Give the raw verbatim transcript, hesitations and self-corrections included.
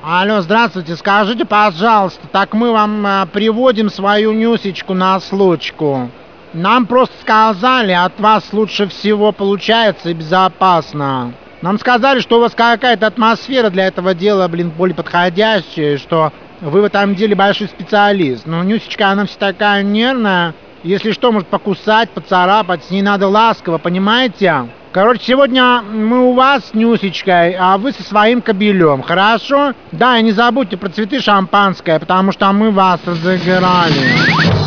Алло, здравствуйте, скажите, пожалуйста, так мы вам а, приводим свою Нюсечку на случку. Нам просто сказали, от вас лучше всего получается и безопасно. Нам сказали, что у вас какая-то атмосфера для этого дела, блин, более подходящая, что вы в этом деле большой специалист. Но Нюсечка, она вся такая нервная. Если что, может покусать, поцарапать, с ней надо ласково, понимаете? Короче, сегодня мы у вас с Нюсечкой, а вы со своим кобелем, хорошо? Да, и не забудьте про цветы шампанское, потому что мы вас разыграли.